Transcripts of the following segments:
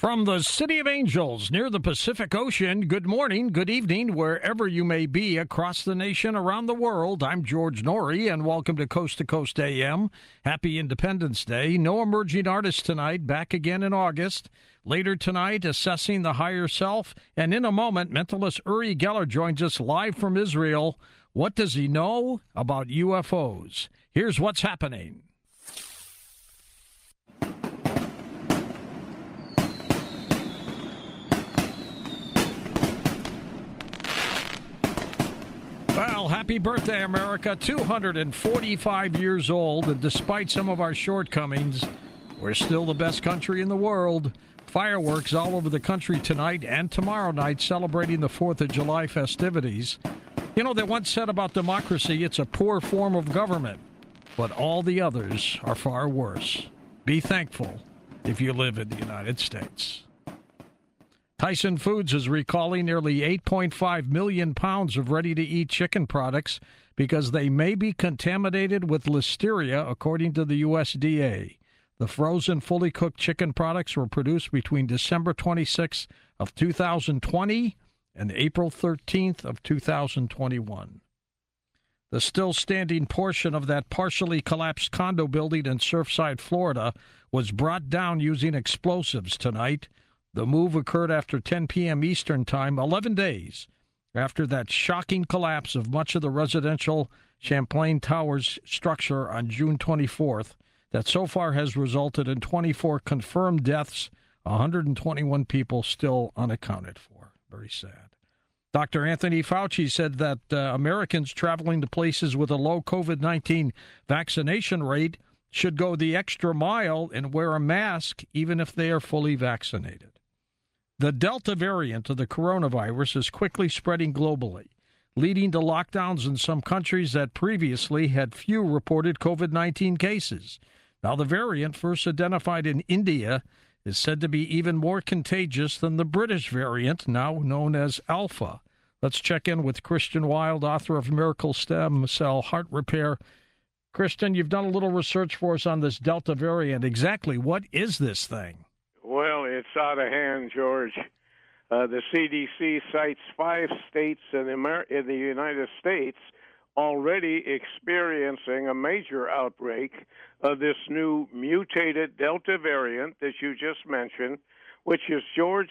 From the City of Angels near the Pacific Ocean, good morning, good evening, wherever you may be across the nation, around the world. I'm George Norrie, and welcome to Coast AM. Happy Independence Day. No emerging artists tonight, back again in August. Later tonight, assessing the higher self. And in a moment, mentalist Uri Geller joins us live from Israel. What does he know about UFOs? Here's what's happening. Well, happy birthday, America. 245 years old, and despite some of our shortcomings, we're still the best country in the world. Fireworks all over the country tonight and tomorrow night celebrating the 4th of July festivities. You know, they once said about democracy, it's a poor form of government, but all the others are far worse. Be thankful if you live in the United States. Tyson Foods is recalling nearly 8.5 million pounds of ready-to-eat chicken products because they may be contaminated with listeria, according to the USDA. The frozen, fully cooked chicken products were produced between December 26th of 2020 and April 13th of 2021. The still-standing portion of that partially collapsed condo building in Surfside, Florida, was brought down using explosives tonight. The move occurred after 10 p.m. Eastern Time, 11 days after that shocking collapse of much of the residential Champlain Towers structure on June 24th that so far has resulted in 24 confirmed deaths, 121 people still unaccounted for. Very sad. Dr. Anthony Fauci said that Americans traveling to places with a low COVID-19 vaccination rate should go the extra mile and wear a mask even if they are fully vaccinated. The Delta variant of the coronavirus is quickly spreading globally, leading to lockdowns in some countries that previously had few reported COVID-19 cases. Now, the variant, first identified in India, is said to be even more contagious than the British variant, now known as Alpha. Let's check in with Christian Wild, author of Miracle Stem Cell Heart Repair. Christian, you've done a little research for us on this Delta variant. Exactly what is this thing? Well, it's out of hand, George. The CDC cites 5 states in the United States already experiencing a major outbreak of this new mutated Delta variant that you just mentioned, which is, George,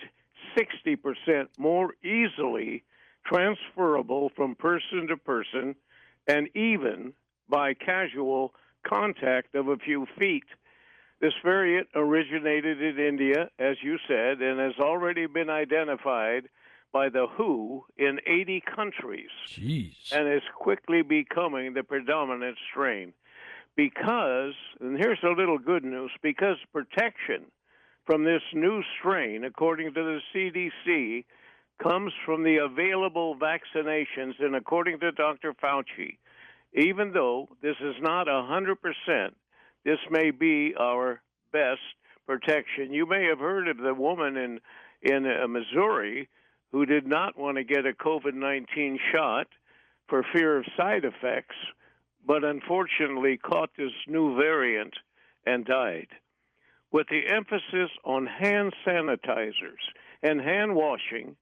60% more easily transferable from person to person and even by casual contact of a few feet. This variant originated in India, as you said, and has already been identified by the WHO in 80 countries. Jeez. And is quickly becoming the predominant strain. Because, and here's a little good news, because protection from this new strain, according to the CDC, comes from the available vaccinations, and according to Dr. Fauci, even though this is not 100%, this may be our best protection. You may have heard of the woman in Missouri who did not want to get a COVID-19 shot for fear of side effects, but unfortunately caught this new variant and died. With the emphasis on hand sanitizers and hand washing,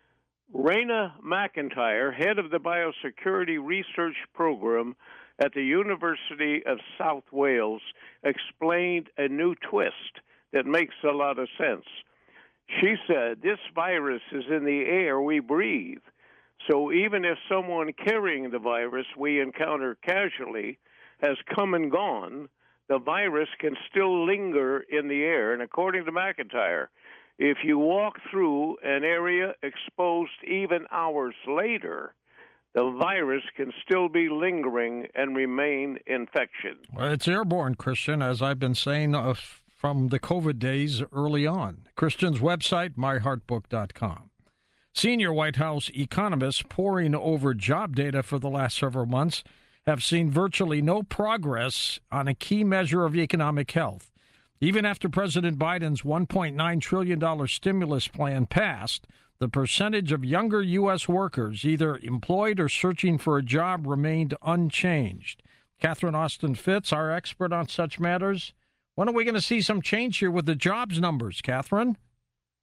Raina McIntyre, head of the Biosecurity Research Program at the University of South Wales, explained a new twist that makes a lot of sense. She said, this virus is in the air we breathe. So even if someone carrying the virus we encounter casually has come and gone, the virus can still linger in the air. And according to McIntyre, if you walk through an area exposed even hours later, the virus can still be lingering and remain infectious. Well, it's airborne, Christian, as I've been saying from the COVID days early on. Christian's website, myheartbook.com. Senior White House economists poring over job data for the last several months have seen virtually no progress on a key measure of economic health. Even after President Biden's $1.9 trillion stimulus plan passed, the percentage of younger U.S. workers either employed or searching for a job remained unchanged. Catherine Austin Fitts, our expert on such matters. When are we going to see some change here with the jobs numbers, Catherine?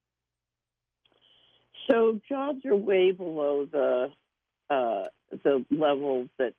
So jobs are way below the level that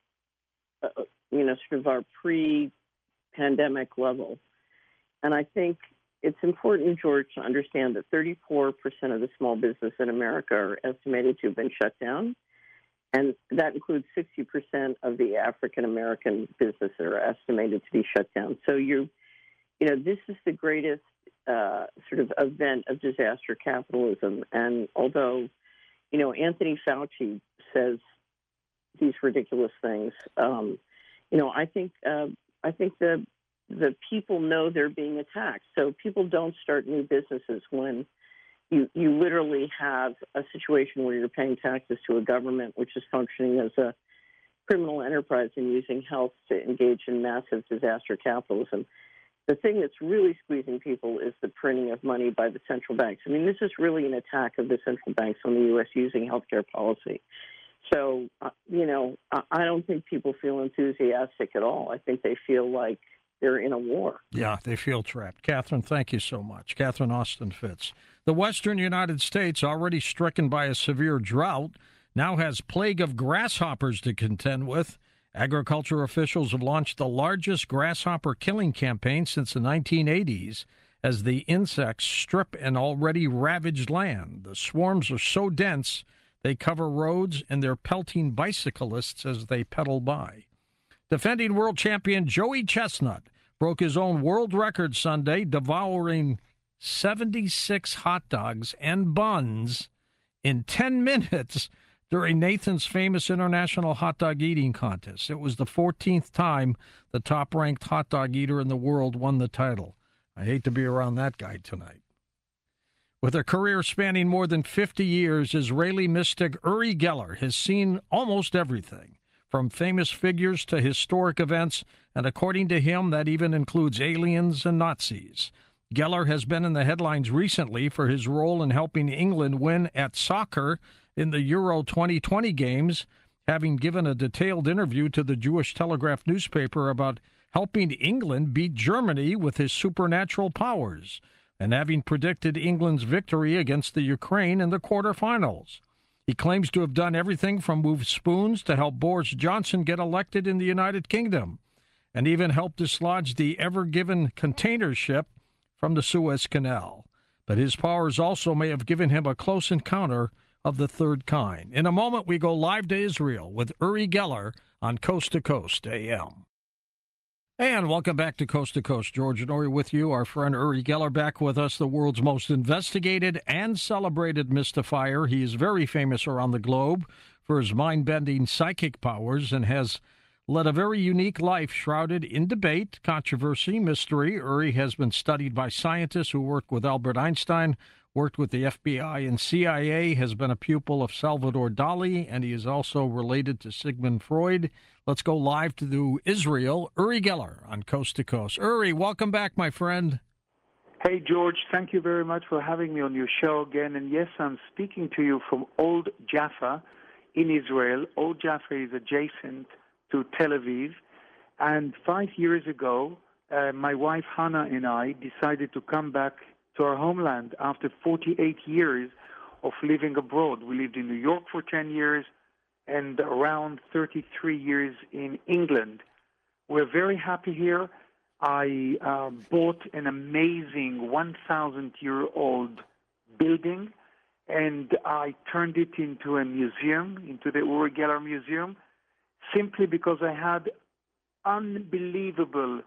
sort of our pre-pandemic level, and I think it's important, George, to understand that 34% of the small business in America are estimated to have been shut down, and that includes 60% of the African American businesses that are estimated to be shut down. So this is the greatest sort of event of disaster capitalism. And although, Anthony Fauci says these ridiculous things, I think the people know they're being attacked. So people don't start new businesses when you literally have a situation where you're paying taxes to a government which is functioning as a criminal enterprise and using health to engage in massive disaster capitalism. The thing that's really squeezing people is the printing of money by the central banks. I mean, this is really an attack of the central banks on the U.S. using healthcare policy. So, I don't think people feel enthusiastic at all. I think they feel like they're in a war. Yeah, they feel trapped. Catherine, thank you so much. Catherine Austin Fitts. The western United States, already stricken by a severe drought, now has plague of grasshoppers to contend with. Agriculture officials have launched the largest grasshopper killing campaign since the 1980s as the insects strip an already ravaged land. The swarms are so dense they cover roads and they're pelting bicyclists as they pedal by. Defending world champion Joey Chestnut broke his own world record Sunday, devouring 76 hot dogs and buns in 10 minutes during Nathan's famous international hot dog eating contest. It was the 14th time the top-ranked hot dog eater in the world won the title. I hate to be around that guy tonight. With a career spanning more than 50 years, Israeli mystic Uri Geller has seen almost everything, from famous figures to historic events, and according to him, that even includes aliens and Nazis. Geller has been in the headlines recently for his role in helping England win at soccer in the Euro 2020 games, having given a detailed interview to the Jewish Telegraph newspaper about helping England beat Germany with his supernatural powers, and having predicted England's victory against the Ukraine in the quarterfinals. He claims to have done everything from move spoons to help Boris Johnson get elected in the United Kingdom, and even helped dislodge the Ever Given container ship from the Suez Canal. But his powers also may have given him a close encounter of the third kind. In a moment, we go live to Israel with Uri Geller on Coast to Coast AM. And welcome back to Coast. George and Uri with you. Our friend Uri Geller back with us, the world's most investigated and celebrated mystifier. He is very famous around the globe for his mind-bending psychic powers and has led a very unique life shrouded in debate, controversy, mystery. Uri has been studied by scientists who worked with Albert Einstein, worked with the FBI and CIA, has been a pupil of Salvador Dali, and he is also related to Sigmund Freud. Let's go live to Israel. Uri Geller on Coast to Coast. Uri, welcome back, my friend. Hey, George, thank you very much for having me on your show again. And yes, I'm speaking to you from Old Jaffa in Israel. Old Jaffa is adjacent to Tel Aviv. And 5 years ago, my wife Hannah and I decided to come back to our homeland after 48 years of living abroad. We lived in New York for 10 years and around 33 years in England. We're very happy here. I bought an amazing 1,000-year-old building, and I turned it into a museum, into the Uri Geller Museum, simply because I had unbelievable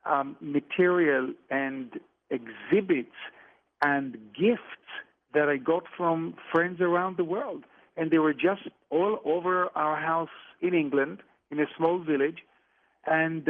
material and exhibits and gifts that I got from friends around the world. And they were just all over our house in England, in a small village. And,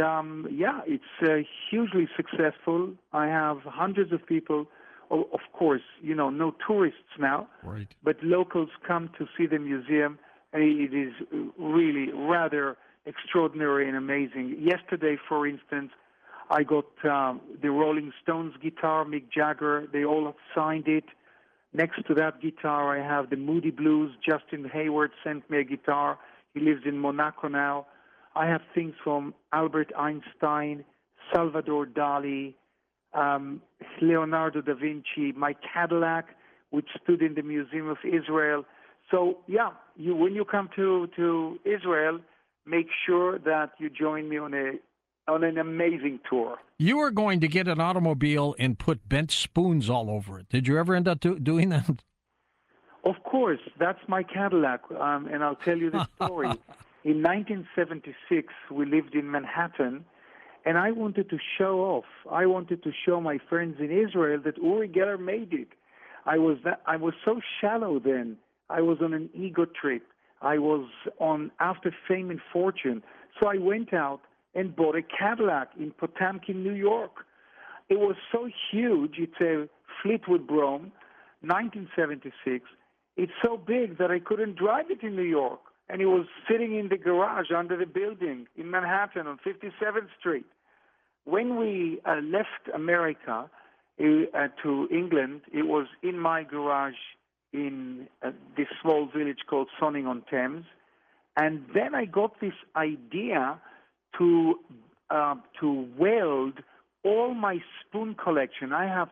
it's hugely successful. I have hundreds of people, of course, no tourists now, right, but locals come to see the museum, and it is really rather extraordinary and amazing. Yesterday, for instance, I got the Rolling Stones guitar, Mick Jagger. They all signed it. Next to that guitar, I have the Moody Blues. Justin Hayward sent me a guitar. He lives in Monaco now. I have things from Albert Einstein, Salvador Dali, Leonardo da Vinci, my Cadillac, which stood in the Museum of Israel. So, yeah, when you come to Israel, make sure that you join me on an amazing tour. You were going to get an automobile and put bent spoons all over it. Did you ever end up doing that? Of course, that's my Cadillac, and I'll tell you the story. In 1976, we lived in Manhattan, and I wanted to show off. I wanted to show my friends in Israel that Uri Geller made it. I was so shallow then. I was on an ego trip. I was on after fame and fortune. So I went out and bought a Cadillac in Potemkin, New York. It was so huge. It's a Fleetwood Brougham, 1976. It's so big that I couldn't drive it in New York. And it was sitting in the garage under the building in Manhattan on 57th Street. When we left America to England, it was in my garage in this small village called Sonning-on-Thames. And then I got this idea to weld all my spoon collection. I have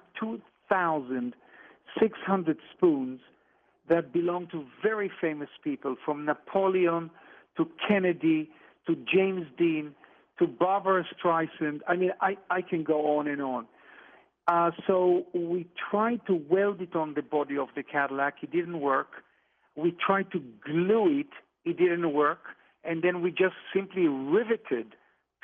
2,600 spoons that belong to very famous people, from Napoleon to Kennedy to James Dean to Barbara Streisand. I mean, I can go on and on. So we tried to weld it on the body of the Cadillac. It didn't work. We tried to glue it. It didn't work. And then we just simply riveted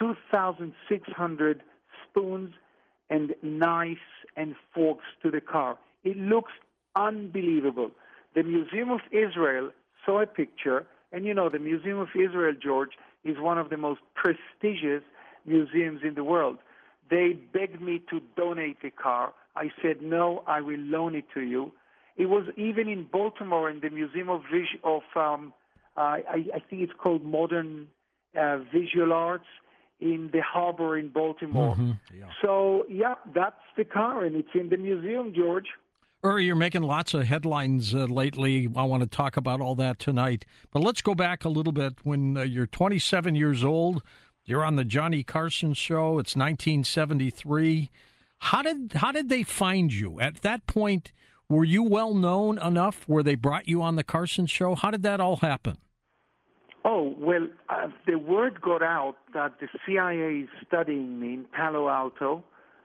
2,600 spoons and knives and forks to the car. It looks unbelievable. The Museum of Israel saw a picture, and you know, the Museum of Israel, George, is one of the most prestigious museums in the world. They begged me to donate the car. I said, no, I will loan it to you. It was even in Baltimore in the Museum of I think it's called Modern Visual Arts in the harbor in Baltimore. Mm-hmm. Yeah. So, yeah, that's the car, and it's in the museum, George. Uri, you're making lots of headlines lately. I want to talk about all that tonight. But let's go back a little bit. When you're 27 years old, you're on the Johnny Carson show. It's 1973. How did they find you? At that point, were you well known enough where they brought you on the Carson show? How did that all happen? Oh, well, the word got out that the CIA is studying me in Palo Alto,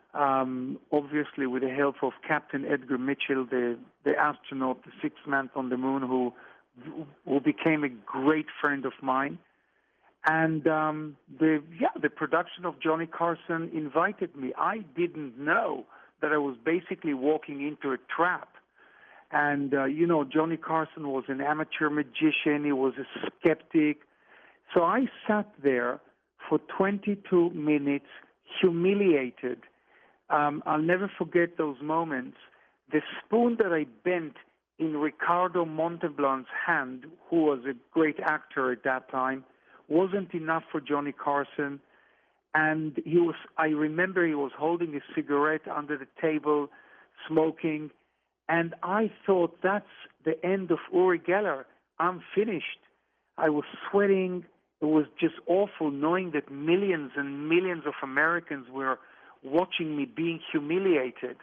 obviously with the help of Captain Edgar Mitchell, the astronaut, the sixth man on the moon, who became a great friend of mine. And the production of Johnny Carson invited me. I didn't know that I was basically walking into a trap. And, Johnny Carson was an amateur magician. He was a skeptic. So I sat there for 22 minutes, humiliated. I'll never forget those moments. The spoon that I bent in Ricardo Montalban's hand, who was a great actor at that time, wasn't enough for Johnny Carson. And I remember he was holding a cigarette under the table, smoking. And I thought, that's the end of Uri Geller. I'm finished. I was sweating. It was just awful knowing that millions and millions of Americans were watching me being humiliated.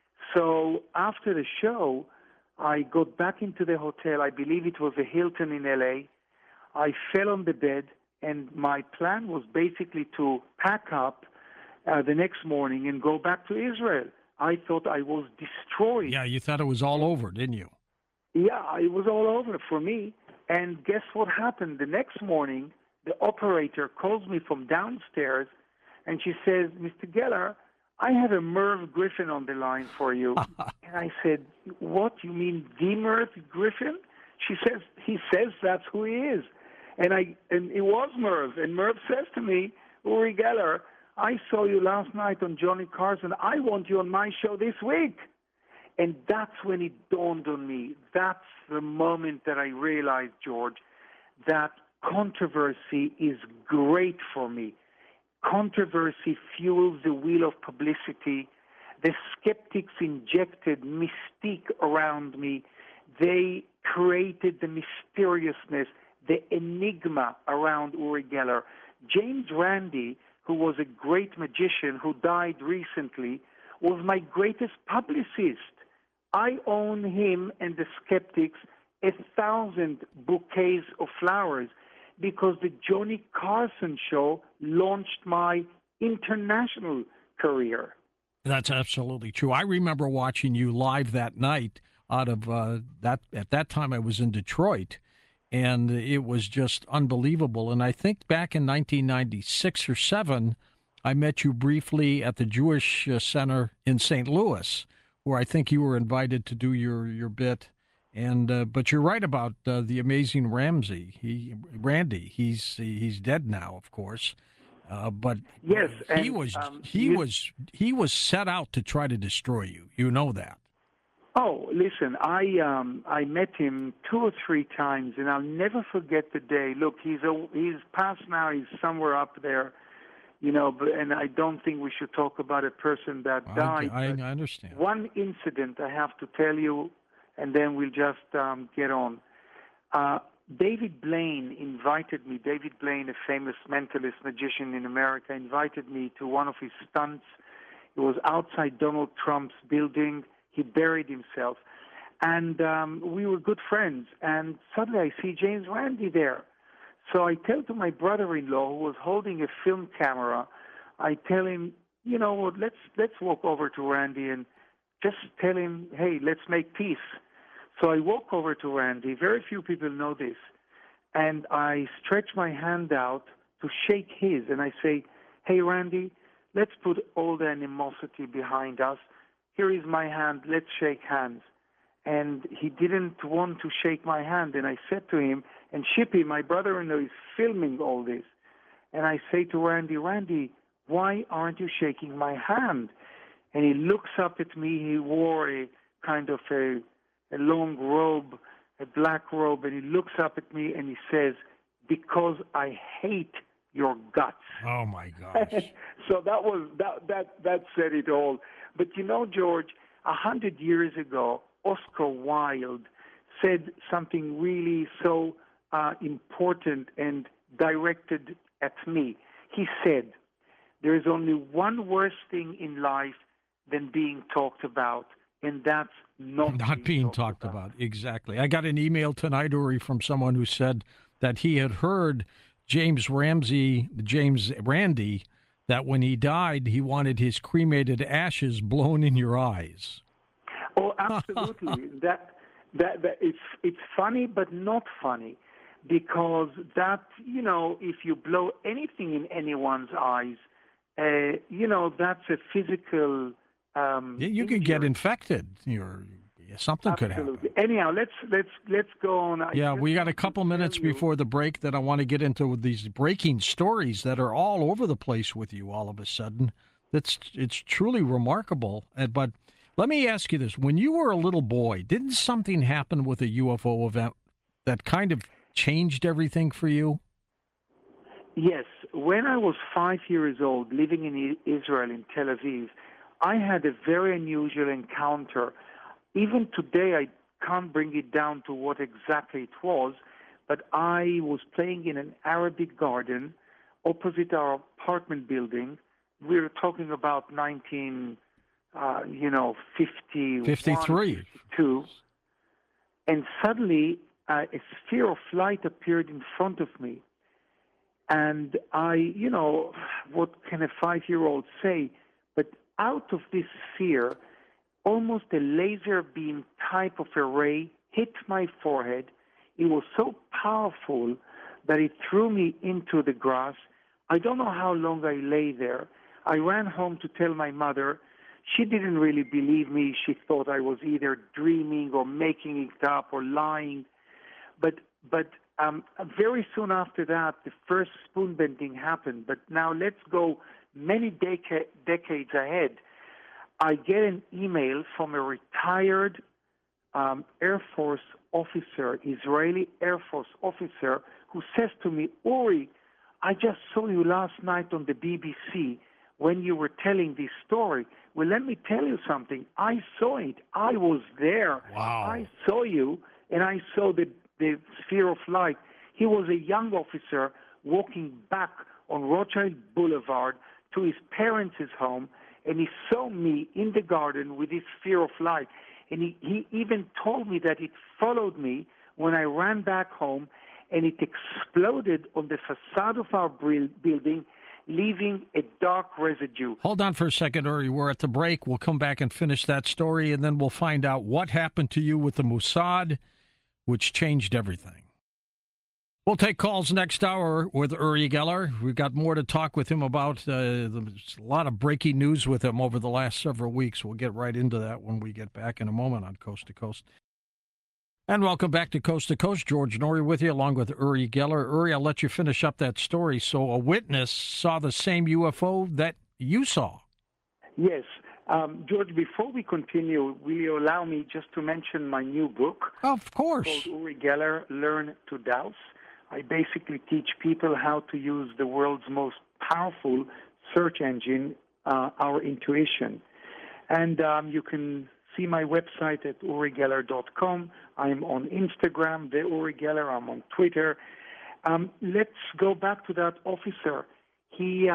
So after the show, I got back into the hotel. I believe it was a Hilton in L.A. I fell on the bed, and my plan was basically to pack up the next morning and go back to Israel. I thought I was destroyed. Yeah, you thought it was all over, didn't you? Yeah, it was all over for me. And guess what happened? The next morning, the operator calls me from downstairs, and she says, Mr. Geller, I have a Merv Griffin on the line for you. And I said, what, you mean the Merv Griffin? He says that's who he is. And it was Merv. And Merv says to me, Uri Geller, I saw you last night on Johnny Carson. I want you on my show this week. And that's when it dawned on me. That's the moment that I realized, George, that controversy is great for me. Controversy fuels the wheel of publicity. The skeptics injected mystique around me. They created the mysteriousness, the enigma around Uri Geller. James Randi, who was a great magician who died recently, was my greatest publicist. I own him and the skeptics 1,000 bouquets of flowers because the Johnny Carson show launched my international career. That's absolutely true. I remember watching you live that night out of that. At that time, I was in Detroit, and it was just unbelievable. And I think back in 1996 or 7, I met you briefly at the Jewish Center in St. Louis, where I think you were invited to do your bit. And but you're right about the amazing Randy. He's dead now, of course. But Yes, he and, was you- he was set out to try to destroy you. You know that. Oh, listen, I met him 2 or 3 times, and I'll never forget the day. Look, he's passed now. He's somewhere up there, and I don't think we should talk about a person that died. I but understand. one incident I have to tell you, and then we'll just get on. David Blaine invited me. David Blaine, a famous mentalist magician in America, invited me to one of his stunts. It was outside Donald Trump's building. He buried himself. And we were good friends. And suddenly I see James Randi there. So I tell to my brother-in-law, who was holding a film camera, I tell him, you know what, let's walk over to Randy and just tell him, hey, let's make peace. So I walk over to Randy. Very few people know this. And I stretch my hand out to shake his. And I say, hey, Randy, let's put all the animosity behind us. Here is my hand. Let's shake hands. And he didn't want to shake my hand. And I said to him, and Shippy, my brother-in-law, is filming all this. And I say to Randy, why aren't you shaking my hand? And he looks up at me. He wore a kind of a long robe, a black robe, and he looks up at me and he says, because I hate your guts. Oh my gosh. So that said it all. But George, 100 years ago, Oscar Wilde said something really so important and directed at me. He said, there is only one worse thing in life than being talked about, and that's not being talked about. Exactly. I got an email tonight, Uri, from someone who said that he had heard James Randi, that when he died, he wanted his cremated ashes blown in your eyes. Oh, absolutely. that it's funny, but not funny, because that, if you blow anything in anyone's eyes, that's a physical. You could get infected. Something could happen. Anyhow, let's go on. Yeah, we got a couple minutes before the break that I want to get into with these breaking stories that are all over the place with you all of a sudden. It's truly remarkable. But let me ask you this. When you were a little boy, didn't something happen with a UFO event that kind of changed everything for you? Yes. When I was 5 years old, living in Israel, in Tel Aviv, I had a very unusual encounter. Even today, I can't bring it down to what exactly it was, but I was playing in an Arabic garden opposite our apartment building. We were talking about 1953. 52. And suddenly, a sphere of light appeared in front of me. And I, what can a 5-year-old say? But out of this sphere, almost a laser beam type of a ray hit my forehead. It was so powerful that it threw me into the grass. I don't know how long I lay there. I ran home to tell my mother. She didn't really believe me. She thought I was either dreaming or making it up or lying. But very soon after that, the first spoon bending happened. But now let's go many decades ahead. I get an email from a retired Air Force officer, Israeli Air Force officer, who says to me, Uri, I just saw you last night on the BBC when you were telling this story. Well, let me tell you something. I saw it. I was there. Wow. I saw you, and I saw the sphere of light. He was a young officer walking back on Rothschild Boulevard to his parents' home, and he saw me in the garden with this sphere of light. And he even told me that it followed me when I ran back home, and it exploded on the facade of our building, leaving a dark residue. Hold on for a second, Uri. We're at the break. We'll come back and finish that story, and then we'll find out what happened to you with the Mossad, which changed everything. We'll take calls next hour with Uri Geller. We've got more to talk with him about. There's a lot of breaking news with him over the last several weeks. We'll get right into that when we get back in a moment on Coast to Coast. And welcome back to Coast. George Noory with you, along with Uri Geller. Uri, I'll let you finish up that story. So a witness saw the same UFO that you saw. Yes. George, before we continue, will you allow me just to mention my new book? Of course. Called Uri Geller, Learn to Dowse. I basically teach people how to use the world's most powerful search engine, our intuition. And you can see my website at urigeller.com. I'm on Instagram, the Uri Geller. I'm on Twitter. Let's go back to that officer. He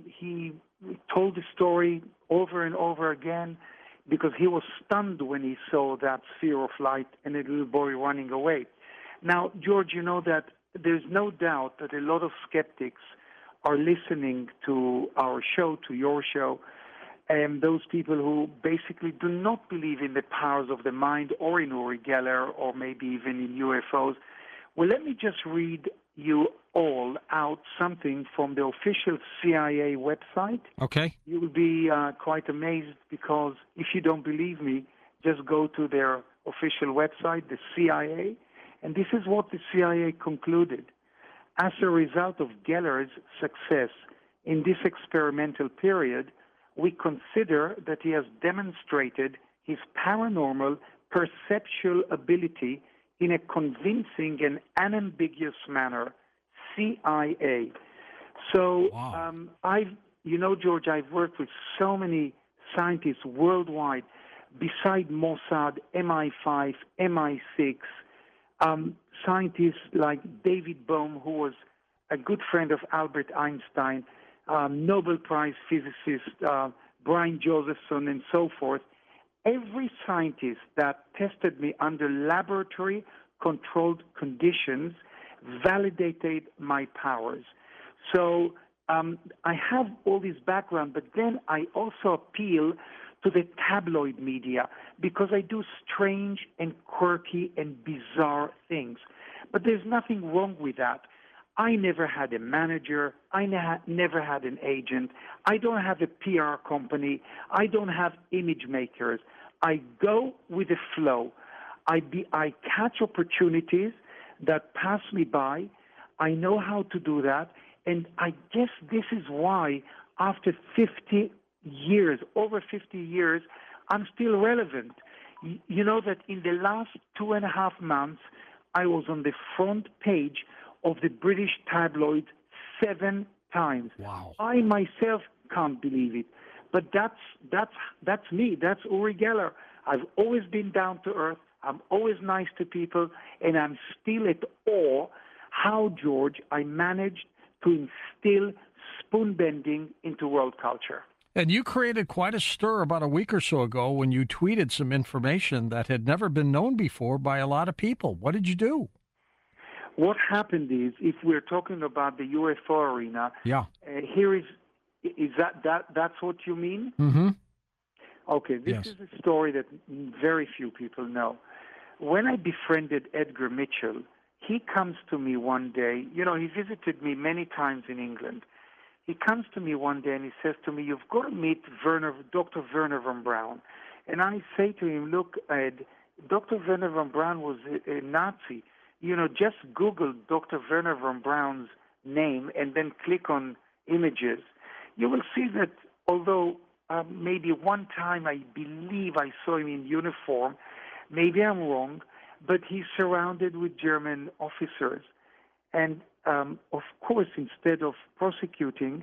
told the story over and over again because he was stunned when he saw that sphere of light and a little boy running away. Now, George, you know that there's no doubt that a lot of skeptics are listening to our show, to your show, and those people who basically do not believe in the powers of the mind or in Uri Geller or maybe even in UFOs. Well, let me just read you all out something from the official CIA website. Okay. You will be quite amazed because if you don't believe me, just go to their official website, the CIA, and this is what the CIA concluded. As a result of Geller's success in this experimental period, we consider that he has demonstrated his paranormal perceptual ability in a convincing and unambiguous manner. CIA. So, wow. George, I've worked with so many scientists worldwide, beside Mossad, MI5, MI6, scientists like David Bohm, who was a good friend of Albert Einstein, Nobel Prize physicist Brian Josephson, and so forth. Every scientist that tested me under laboratory-controlled conditions validated my powers. So I have all this background, but then I also appeal to the tabloid media because I do strange and quirky and bizarre things. But there's nothing wrong with that. I never had a manager. I never had an agent. I don't have a PR company. I don't have image makers. I go with the flow. I catch opportunities that pass me by. I know how to do that. And I guess this is why after 50 years, over 50 years, I'm still relevant. You know that in the last 2.5 months, I was on the front page of the British tabloid 7 times. Wow. I myself can't believe it. But that's me. That's Uri Geller. I've always been down to earth. I'm always nice to people, and I'm still at awe how, George, I managed to instill spoon bending into world culture. And you created quite a stir about a week or so ago when you tweeted some information that had never been known before by a lot of people. What did you do? What happened is, if we're talking about the UFO arena, here is that's what you mean? Mm-hmm. Okay, this is a story that very few people know. When I befriended Edgar Mitchell, he comes to me one day. You know, he visited me many times in England. He comes to me one day and he says to me, "You've got to meet Dr. Werner von Braun." And I say to him, "Look, Ed, Dr. Werner von Braun was a Nazi. You know, just Google Dr. Werner von Braun's name and then click on images. You will see that although maybe one time I believe I saw him in uniform, maybe I'm wrong, but he's surrounded with German officers. And of course, instead of prosecuting,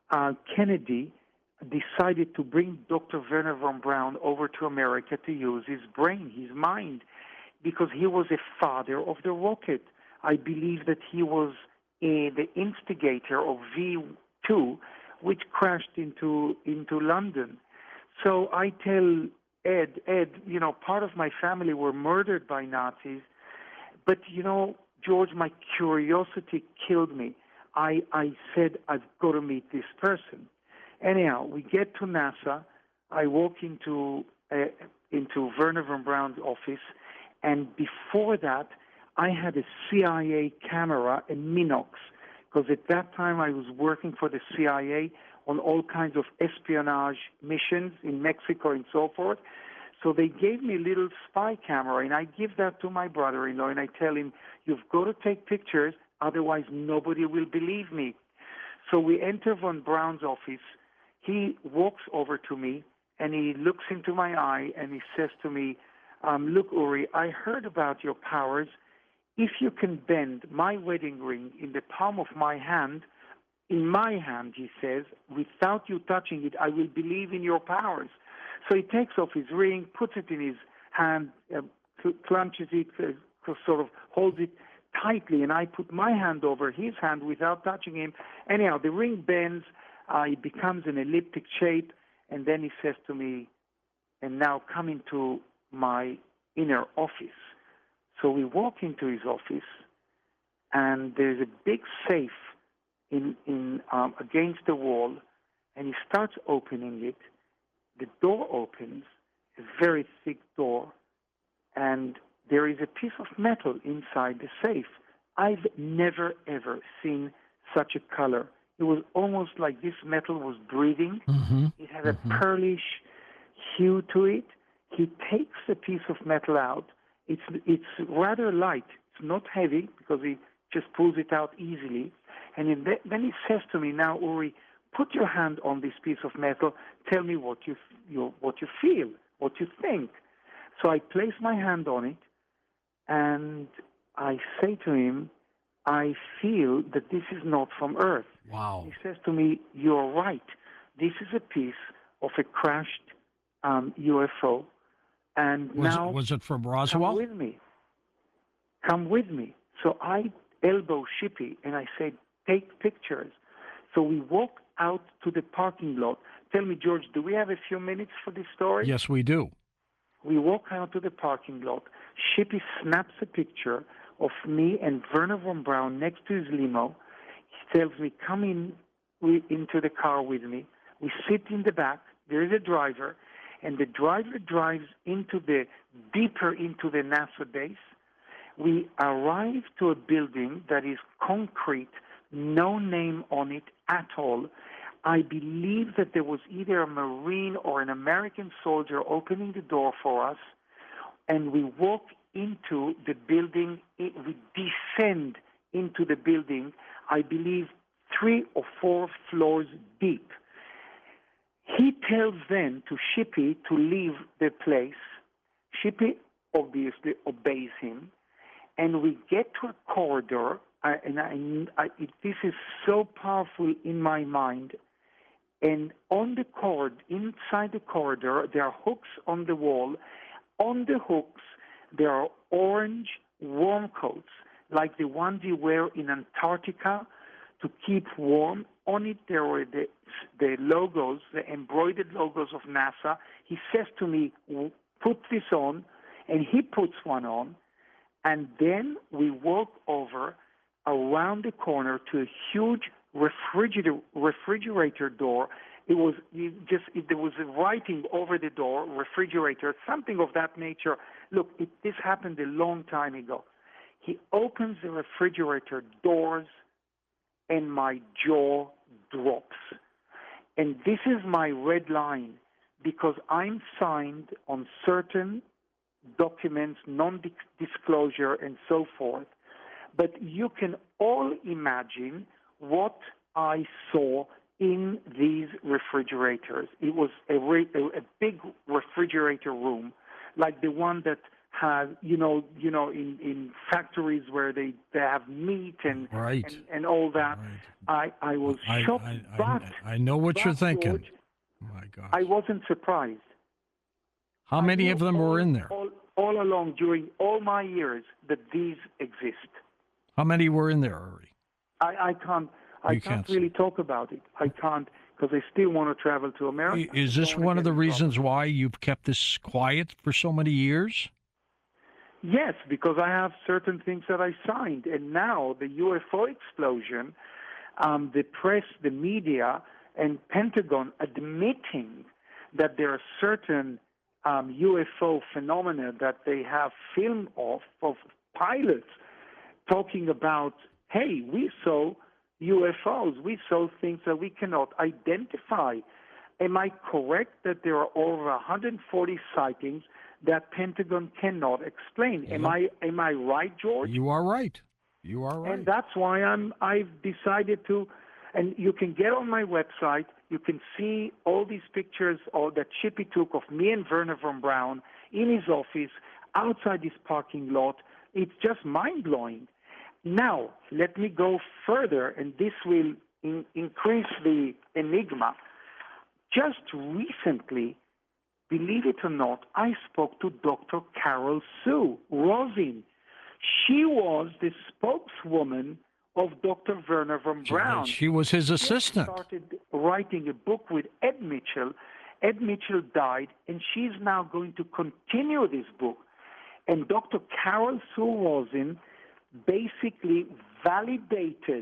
Kennedy decided to bring Dr. Werner von Braun over to America to use his brain, his mind, because he was a father of the rocket. I believe that he was the instigator of V2, which crashed into London. So I tell Ed, part of my family were murdered by Nazis. But, George, my curiosity killed me. I said, I've got to meet this person. Anyhow, we get to NASA. I walk into Wernher von Braun's office. And before that, I had a CIA camera, a Minox, because at that time I was working for the CIA on all kinds of espionage missions in Mexico and so forth. So they gave me a little spy camera, and I give that to my brother-in-law, and I tell him, you've got to take pictures, otherwise nobody will believe me. So we enter von Braun's office. He walks over to me, and he looks into my eye, and he says to me, look, Uri, I heard about your powers. If you can bend my wedding ring in the palm of my hand, in my hand, he says, without you touching it, I will believe in your powers. So he takes off his ring, puts it in his hand, clenches it, sort of holds it tightly, and I put my hand over his hand without touching him. Anyhow, the ring bends, it becomes an elliptic shape, and then he says to me, and now come into my inner office. So we walk into his office, and there's a big safe against the wall, and he starts opening it. The door opens, a very thick door, and there is a piece of metal inside the safe. I've never, ever seen such a color. It was almost like this metal was breathing. Mm-hmm. It had a pearlish hue to it. He takes the piece of metal out. It's rather light. It's not heavy because he just pulls it out easily. And then he says to me, now, Uri, put your hand on this piece of metal. Tell me what you feel, what you think. So I place my hand on it, and I say to him, I feel that this is not from Earth. Wow. He says to me, you're right. This is a piece of a crashed UFO. And was it from Roswell? Come with me. So I elbow Shippy, and I say, take pictures. So we walk out to the parking lot. Tell me, George, do we have a few minutes for this story? Yes, we do. We walk out to the parking lot. Shippy snaps a picture of me and Wernher von Braun next to his limo. He tells me, come into the car with me. We sit in the back. There is a driver, and the driver drives deeper into the NASA base. We arrive to a building that is concrete, no name on it at all. I believe that there was either a Marine or an American soldier opening the door for us, and we walk into the building. We descend into the building, I believe 3 or 4 floors deep. He tells then to Shippy to leave the place. Shippy obviously obeys him, and we get to a corridor, this is so powerful in my mind. And inside the corridor, there are hooks on the wall. On the hooks, there are orange warm coats, like the ones you wear in Antarctica to keep warm. On it, there were the logos, the embroidered logos of NASA. He says to me, put this on, and he puts one on. And then we walk over around the corner to a huge refrigerator door. There was a writing over the door, refrigerator, something of that nature. Look, this happened a long time ago. He opens the refrigerator doors, and my jaw drops. And this is my red line, because I'm signed on certain documents, non-disclosure, and so forth. But you can all imagine what I saw in these refrigerators. It was a big refrigerator room, like the one that has, in factories where they have meat and right. and all that. Right. I was shocked, but I know what you're thinking. George, my gosh. I wasn't surprised. How many of them were in there? All along, during all my years, that these exist. How many were in there, Uri? I can't really talk about it. I can't, because I still want to travel to America. Is this Don't wanna one of get the in trouble. reasons why you've kept this quiet for so many years? Yes, because I have certain things that I signed. And now the UFO explosion, the press, the media, and Pentagon admitting that there are certain UFO phenomena that they have film of pilots talking about, hey, we saw UFOs, we saw things that we cannot identify. Am I correct that there are over 140 sightings that Pentagon cannot explain? Yeah. Am I right, George? You are right. You are right. And that's why I've decided to, and you can get on my website, you can see all these pictures that Chippy took of me and Werner von Braun in his office, outside his parking lot. It's just mind-blowing. Now, let me go further, and this will increase the enigma. Just recently, believe it or not, I spoke to Dr. Carol Sue Rosin. She was the spokeswoman of Dr. Werner von Braun. She was his She assistant. started writing a book with Ed Mitchell. Ed Mitchell died, and she's now going to continue this book. And Dr. Carol Sue Rosin basically validated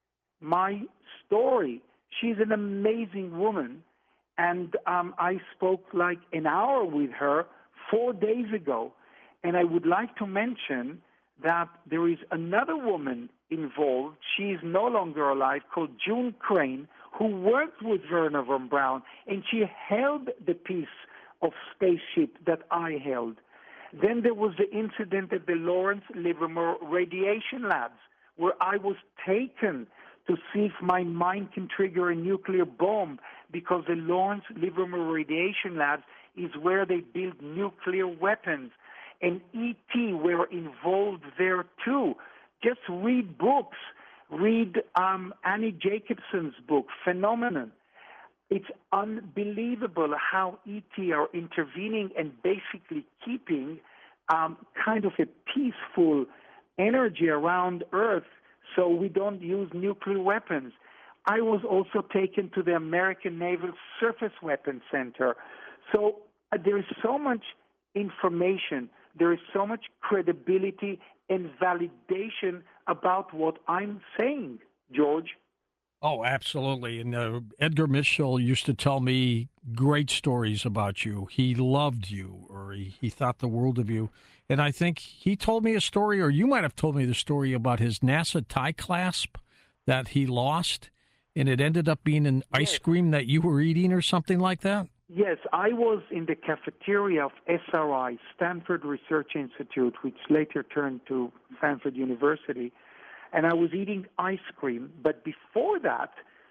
my story. She's an amazing woman, and I spoke like an hour with her 4 days ago. And I would like to mention that there is another woman involved. She is no longer alive, called June Crane, who worked with Werner von Braun, and she held the piece of spaceship that I held. Then there was the incident at the Lawrence Livermore Radiation Labs, where I was taken to see if my mind can trigger a nuclear bomb, because the Lawrence Livermore Radiation Labs is where they build nuclear weapons. And E.T. were involved there too. Just read books. Read Annie Jacobson's book, Phenomenon. It's unbelievable how E.T. are intervening and basically keeping kind of a peaceful energy around Earth so we don't use nuclear weapons. I was also taken to the American Naval Surface Weapons Center. So there is so much information, there is so much credibility and validation about what I'm saying, George. Oh, absolutely. And Edgar Mitchell used to tell me great stories about you. He loved you, or he thought the world of you. And I think he told me a story, or you might have told me the story about his NASA tie clasp that he lost, and it ended up being an ice cream that you were eating or something like that? Yes, I was in the cafeteria of SRI, Stanford Research Institute, which later turned to Stanford University, and I was eating ice cream. But before that,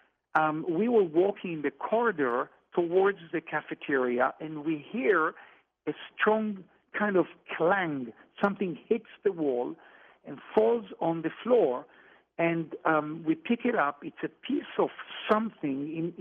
we were walking the corridor towards the cafeteria, and we hear a strong kind of clang. Something hits the wall and falls on the floor, and we pick it up. It's a piece of something.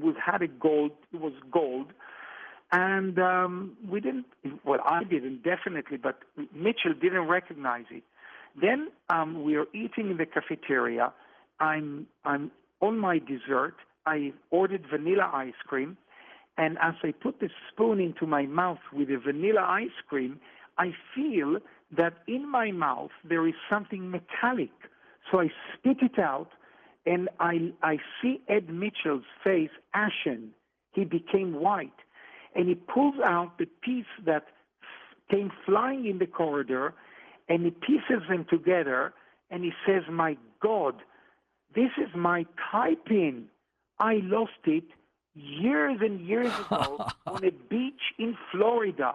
It was gold, and we didn't. Well, I didn't definitely, but Mitchell didn't recognize it. Then we are eating in the cafeteria. I'm on my dessert. I ordered vanilla ice cream, and as I put the spoon into my mouth with the vanilla ice cream, I feel that in my mouth there is something metallic. So I spit it out, and I see Ed Mitchell's face ashen. He became white, and he pulls out the piece that came flying in the corridor, and he pieces them together, and he says, "My God, this is my tie pin. I lost it years and years ago on a beach in Florida."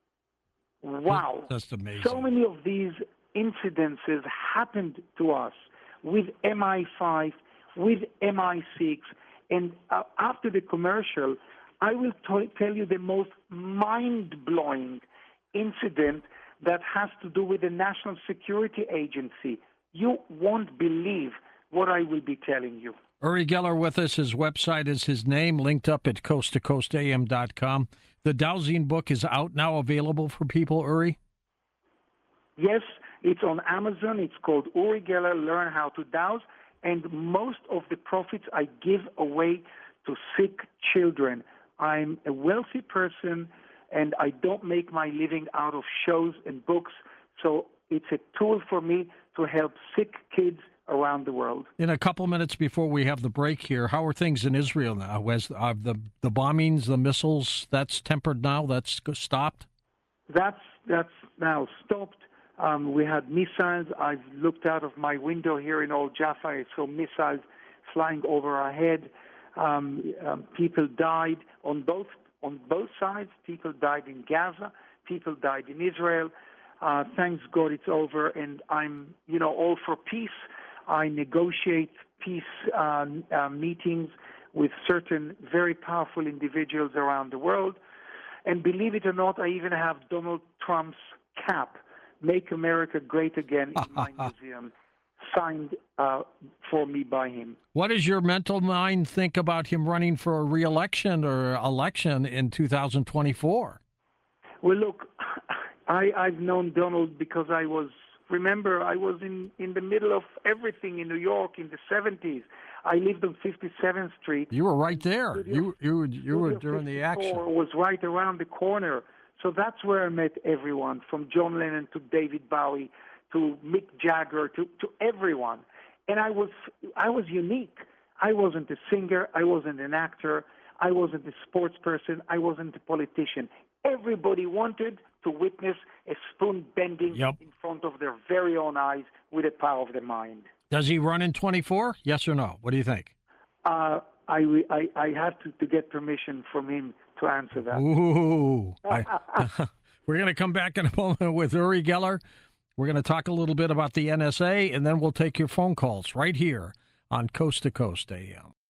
Wow. That's amazing. So many of these incidences happened to us with MI5, with MI6, and after the commercial, I will tell you the most mind-blowing incident that has to do with the National Security Agency. You won't believe what I will be telling you. Uri Geller with us. His website is his name, linked up at coasttocoastam.com. The Dowsing book is out now, available for people, Uri? Yes, it's on Amazon. It's called Uri Geller, Learn How to Douse. And most of the profits I give away to sick children. I'm a wealthy person, and I don't make my living out of shows and books, so it's a tool for me to help sick kids around the world. In a couple minutes before we have the break here, how are things in Israel now? Has the bombings, the missiles, that's tempered now? That's stopped? That's now stopped. We had missiles. I've looked out of my window here in Old Jaffa. I saw missiles flying over our head. People died on both sides. People died in Gaza. People died in Israel. Thanks God it's over, and I'm all for peace. I negotiate peace meetings with certain very powerful individuals around the world. And believe it or not, I even have Donald Trump's cap, "Make America Great Again," in my museum, signed for me by him. What does your mental mind think about him running for a re-election or election in 2024? Well, look, I've known Donald because I was in the middle of everything in New York in the 70s. I lived on 57th Street. You were right there. You were during the action. Was right around the corner. So that's where I met everyone, from John Lennon to David Bowie to Mick Jagger to everyone. And I was unique. I wasn't a singer. I wasn't an actor. I wasn't a sports person. I wasn't a politician. Everybody wanted to witness a spoon bending in front of their very own eyes with the power of the mind. Does he run in 24? Yes or no? What do you think? I have to get permission from him to answer that. Ooh. We're going to come back in a moment with Uri Geller. We're going to talk a little bit about the NSA, and then we'll take your phone calls right here on Coast to Coast AM.